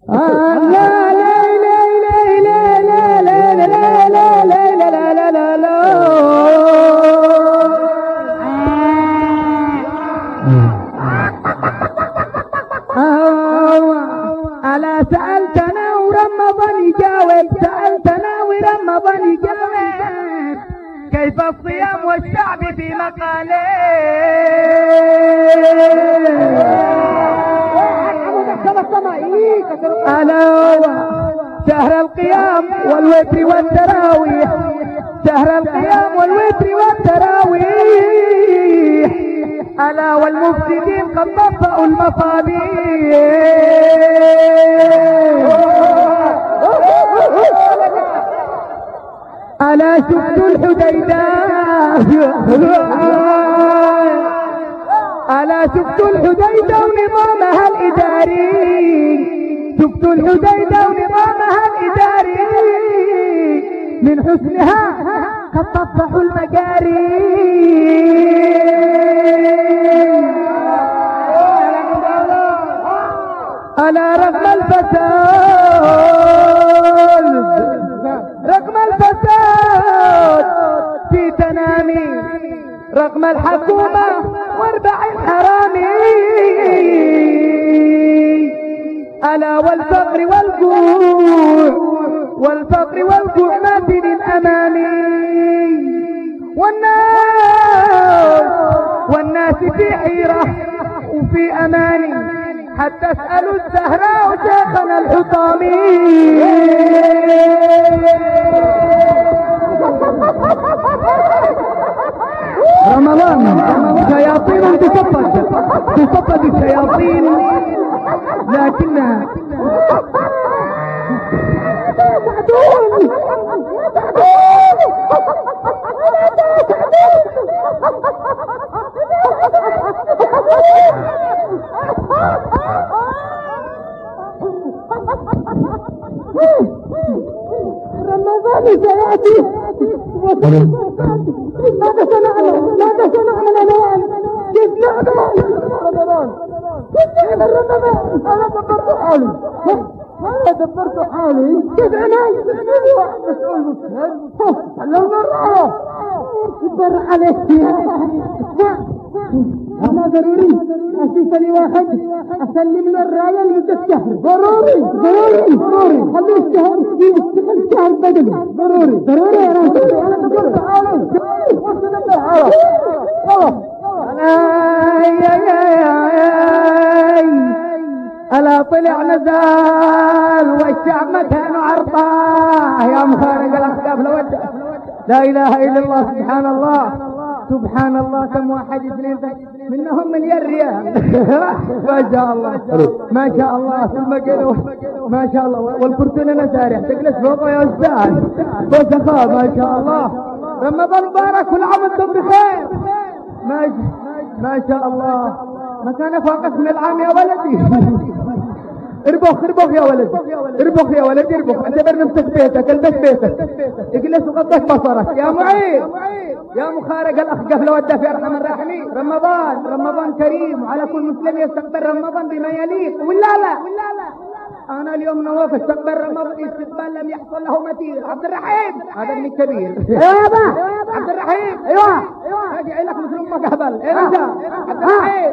ألا سألتنا ورمضان يجاوب، سألتنا ورمضان يجاوب كيف الصيام والشعب في مقاله. ألا شهر القيام والوتر والتراويح، شهر القيام والوتر والتراويح، ألا والمفسدين قد طفأوا المصابيح. ألا شفتوا الحديدة، ألا شفتوا الحديدة ونظامها الإداري، شفتوا الحديدة ونظامها الإداري، من حسنها قد طفحوا المجاري. ألا رغم الفساد، رغم الفساد في تنامي، رغم الحكومة واربع الحرامي، ألا والفقر والجوع، والفقر والجوع ماثل أمامي، والناس في حيرة وفي أماني، حتى اسألوا الزهراء شيخنا الحطامي. رمضان شياطين تصفد الشياطين، لكنها رمضان سيأتي، ماذا صنعنا الآن؟ كيف نعمل رمضان؟ كيف نعمل رمضان؟ أنا دبرت حالي، أنا دبرت حالي، كيف أنا واحد مسؤول مسلم لو مرة يبر عليك. أنا ضروري أشوف لي واحد أسلم له الراية لمدة شهر، ضروري خليه الشهر يشتغل شهر بدلي، ضروري أنا دبرت حالي وصلت حالي خلاص. ألا طلع نزال والشعب مكان عرضاه، يا مخارج الأخلاف لودة، لا إله إلا الله، سبحان الله سبحان الله. كم واحد اثنين منهم مليار ريال. ما شاء الله ما شاء الله في المكان ما شاء الله، والكرتون انا سارح تجلس فوقه يا استاذ وسخاء ما شاء الله. رمضان مبارك كل عام وانتم بخير. ما شاء الله مكانك فوق اسم العام يا ولدي. اربخ يا ولد، اربخ يا ولد، اربخ. اعتبر نفسك بيتك، البس بيتك، اجلس وغضك بصرك يا معيد، يا مخارج الاخقف لو الدفع يا ارحم الراحمين. رمضان كريم، وعلى كل مسلم يستقبل رمضان بما يليق. ولا لا انا اليوم نواف استقبل رمضان استقبال لم يحصل له مثيل. عبد الرحيم هذا ابن الكبير. ايوه عبد الرحيم، ايوه راجع لك مثل امك هبل. ايه انت عبد الرحيم؟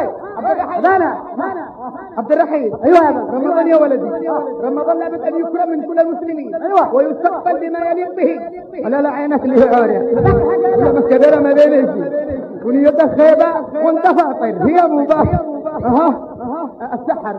عبد الرحيم ايوه. رمضان يا ولدي، رمضان لابد ان يكرم من كل المسلمين، ايوه، ويستقبل بما يليق به. ولا عينك اللي هي عاريه ولا مكبره ما بينش ونيتك خيبه وانت فاطر هي مباح. السحر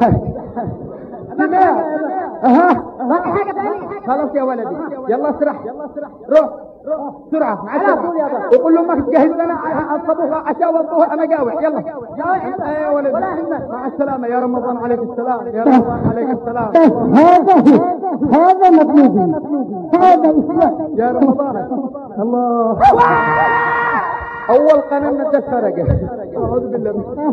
باقي حاجه ثانيه. خلاص يا ولدي يلا اسرح، روح بسرعه مع السرعه، وقول لهم تجهز لنا الطبخ عشاء والظهر انا جاوع. يلا يا ولدي مع السلامه. يا رمضان عليك السلام، يا رمضان عليك السلام. هذا مطلوب، هذا اسلام يا رمضان. الله اول قانون ندت فرقه. اعوذ بالله.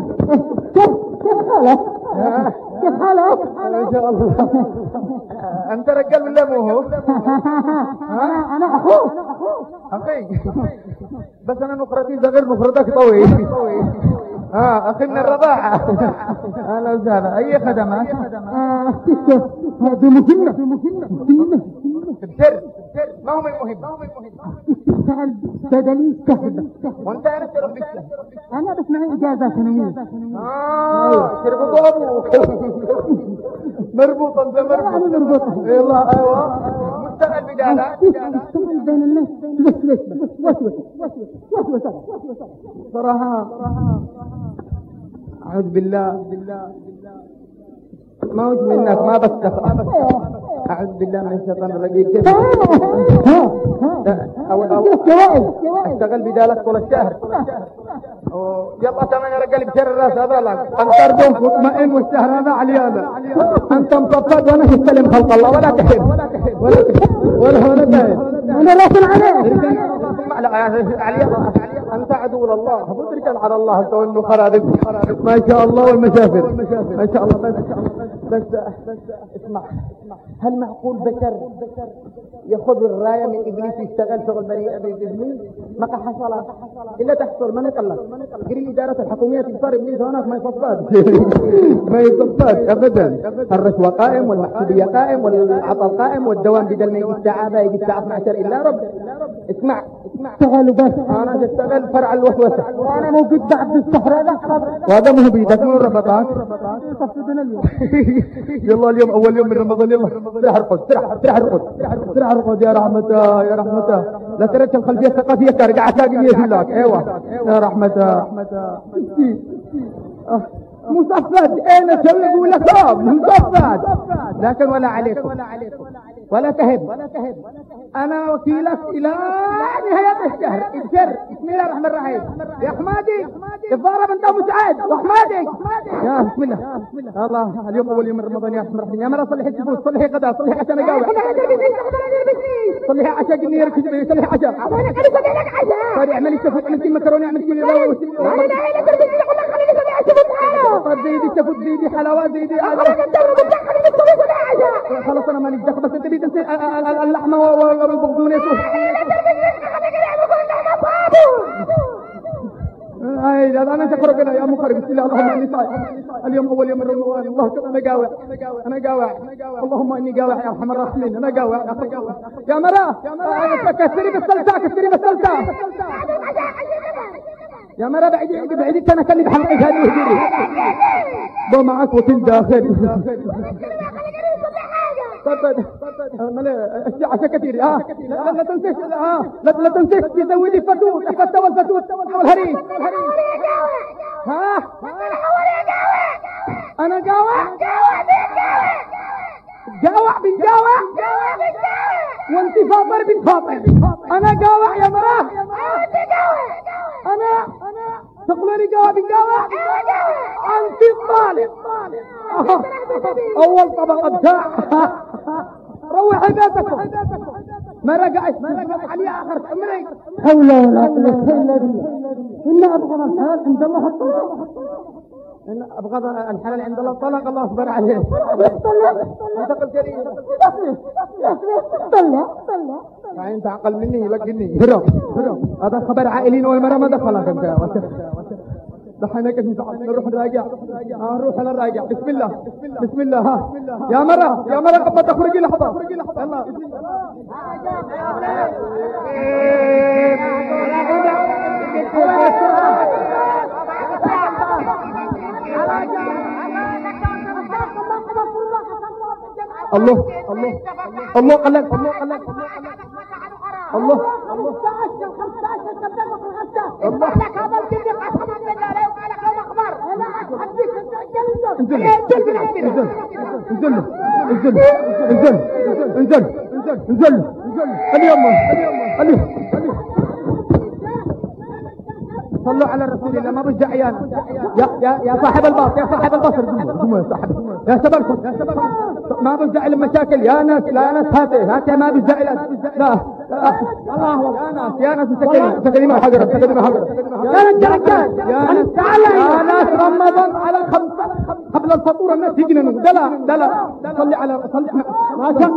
كيف حالك؟ ان شاء الله. انت رجال ولا مو هو؟ انا اخوك بس انا نخرتي غير نخرتك طويل. اخي من الرضاعة. اهلا وسهلا. اي خدمات؟ هذه مهمة. السر ما هو المهم. تشتغل بدلي كهرباء. وانت انا تربيك. انا بس معي اجازة سنوية. تربط ابوك. مربوط انت مربوط. يلا ايوه. مشتغل بدالات. تشتغل بين الناس وسوسة. صراحة أعوذ بالله ما وجه منك ما بستخدم. أعوذ بالله من الشيطان الرجيم. كيف أشتغل بدالك طول الشهر. يلا تمام يا رجال بشر الراس هذا لك أنت أرجوك مطمئن والشهر هذا عليانا. أنت مصفد وأنا تستلم خلق الله ولا تحب ولا تهب. انا راسل عليه. عليا أنت عدو الله. مدركا على الله أنت وإنه خرادق ما شاء الله والمسافر ما شاء الله. بس اسمع، هل معقول بشر ياخذ الرايه من ابليس يشتغل شغل بني ابليس؟ ما حصل الا تحصل. ما نقلك قري اداره الحكوميه تختار ابليس هناك ما يصفاد ابدا. الرشوه قائم والمحسوبيه قائم والعطل قائم والدوام بدل ما يجي الساعه يجي الساعه 12 الا ربع. اسمع اشتغل بس انا اشتغل فرع الوسوسه وانا موجود بعد السحر وهذا مو بيدك مو ربطات. يلا اليوم اول يوم من رمضان. يلا سرح ارقد يا رحمته لا ترك الخلفيه الثقافيه ترجع تاقي في الله. ايوه يا رحمته مصفد. اين اسوي اقول لك مصفد لكن ولا عليكم ولا تهب. انا وكيلك الى نهايه الشهر. الشر بسم الله الرحمن الرحيم. يا حمادي تضارب انت مساعد وحمادي يا بسم الله. الله اليوم اول يوم من رمضان يا رحمن الرحيم. يا مرة صلحي السفوس صلحي غدا صلحي عشان اجاوب صلحي عشاء قلني يركز بي صلحي عشاء صاري اعملي السفوت اعملي مكرونه اعملي كل زيدي السفوت زيدي حلاوات زيدي خلاص انا مالي دخل. بس انت بتنسي اللحمه والبقدونس. انا شكرك يا مقرب. بسم الله اللهم اني صائم اليوم اول يوم من رمضان. الله اكبر انا جاوع اللهم اني جاوع يا ارحم الراحمين. انا جاوع يا مراه كسري بالسلسة يا مرة بعيدك انا كلي بحلقك هذه وهديري بو معك وكل داخل. عشان كثير لا تنسيش لا تنسيش تزودي فتوت والفتوت والهريس. انا جاوع وانت فاطر بنت فاطر. انا جاوع يا مراه. انا تقولي جاوع انت الطالب اول طبق ابداع. روحي بيتكم ما رجعت علي اخر عمري. حول ولا قوة الا بالله. ان ابغض الحلال عند الله الطلاق. ان ابغض الحلال عند الله الطلاق. الله اصبر عليه. انتقل جريء طلع انت اقل مني لقني هذا خبر عائلين والمرأة ما دخلت انت دحينك نروح نراجع. نروح نراجع. بسم الله ها يا مرة قبل تخرجي لحظة. يلا الله قلق الله انزل اليوم صلوا على الرسول الله. ما بجع يا صاحب الباص يا صاحب يا شباب ما بجع المشاكل يا ناس. لا ناس هاتي ما بجع لا الله يا ناس سكري ما حضر يا ناس رمضان على 5 قبل الفطور الناس يجننوا. دلا صلي على ما شاء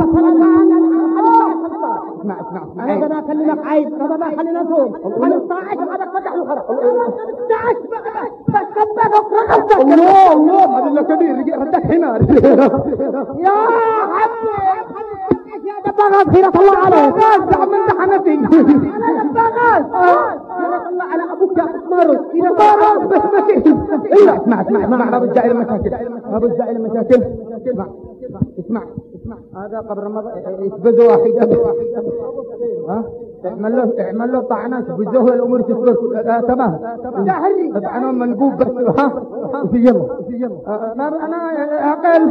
الله. اسمع انا اكلمك عيب. خلينا نصوم 15 هذا فتح له الله الله هذا اللي كبير ردك حمار يا حبي يا دباغات خيرة الله عليك من حنفي انا دباغات الله على ابوك يا مارو بس اسمع ما برجع الى المشاكل اسمع هذا قبل رمضان يسبزوا واحد ها اعمل له طعنات بزوه الامور تسبز تمام طعنهم منبوب بس ها يلا انا اقل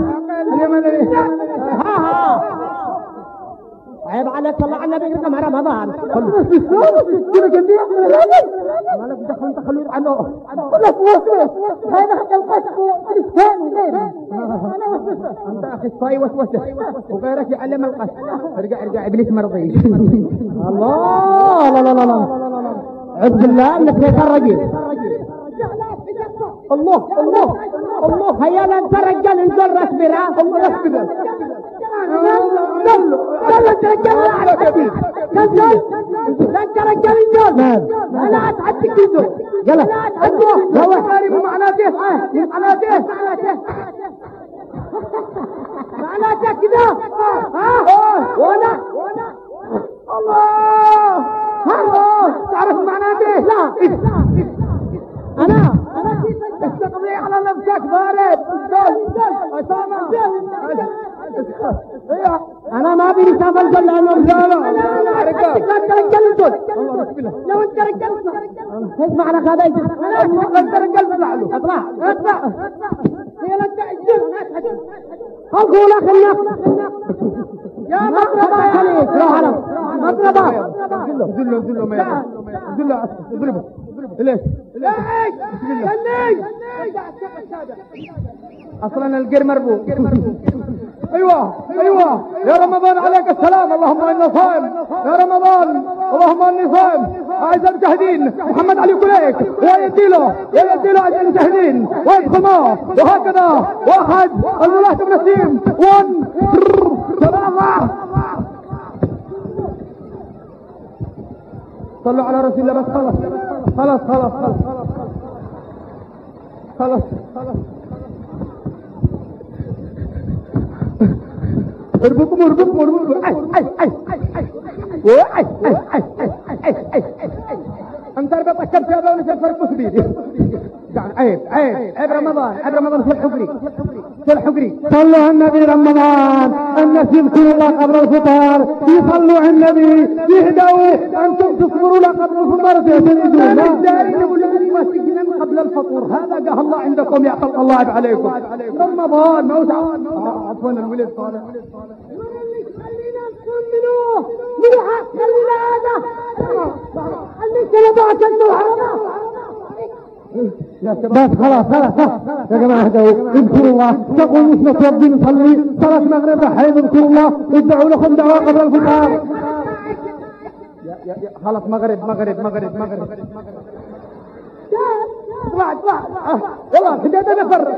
عيب عليك صلى على النبي مع رمضان مالك دخل انت خلوه عنه هذا حتى القصة انت اخصائي وسوسه وغيرك يعلم القص ارجع ابليس مرضي الله لا لا لا لا عبد الله انك يترجل الله الله الله هيا لا انت رجال انزل رسبرا الله يسبر لا ترجل على حديث نزل لا ترجل انزل انا اتعدك انزل يلا لا اتعدك هو حارب معناته كذا وانا الله تعرف معناته لا انا استقضي على نفسك بارد انا ما ابي نسافر الجل لانه لا ترجل لو انت رجلت اسمع لك هذا انت رجال اطلع له اطلع هي لا تعجل اقول لك يا مطربة يا خليل روح على مطربة ذله ما ذله ليش اصلا القر مربوط ايوه يا رمضان عليك السلام اللهم اني صائم يا رمضان اللهم اني صائم اعز المشاهدين محمد علي كليك ويدي له اعز المشاهدين ويدخل معه وهكذا واحد الولاة بن نسيم سلام صلوا على رسول الله بس خلاص اربطهم انت اربط الشمس يا ابو نشر فرق سبيل عيب رمضان الحقري صلوا على النبي رمضان الناس يذكروا الله قبل الفطار يصلوا على النبي يهدوا انتم تصبروا له قبل الفطار تهتدون قبل الفطور هذا قال الله عندكم يا خلق الله يعب عليكم رمضان ما هو عفوا الولد طالع خلينا نصوم منو خلينا هذا المشكلة بعد النوع بس خلاص يا جماعة اهدوا اذكروا الله تقول مش نتوضي نصلي صلاة مغرب رحيم اذكروا الله ادعوا لكم دعوة قبل الفطار خلاص مغرب اطلع والله حداد نفر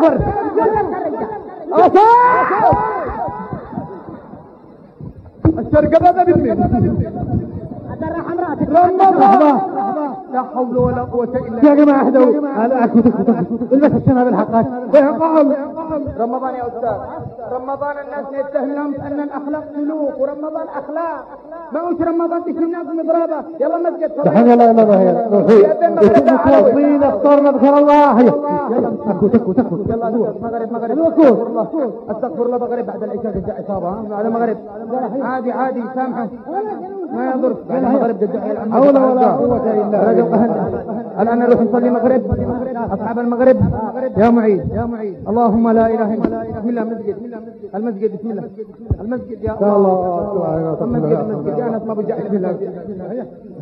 الشرقة هذا بالمين رمضان لا حول ولا قوة إلا يا جماعة اهدوا هذا أكو البس السنة بالحقات رمضان يا أستاذ رمضان الناس يتهمون أن الأخلاق سلوك ورمضان أخلاق ما هوش رمضان تشي الناس مضربة يلا مسجد دحين يلا متوضين افطرنا بخير الله يلا تكو يلا مغرب استغفر الله مغرب بعد العشاء تبدا اصابه بعد المغرب عادي سامحه ما يضر بعد المغرب تبدا حول ولا قوه الا بالله الان نروح نصلي مغرب اصحاب المغرب يا معيد اللهم لا اله الا انت بسم الله المسجد بسم الله المسجد يا الله المسجد يا ناس ما بجعل بالله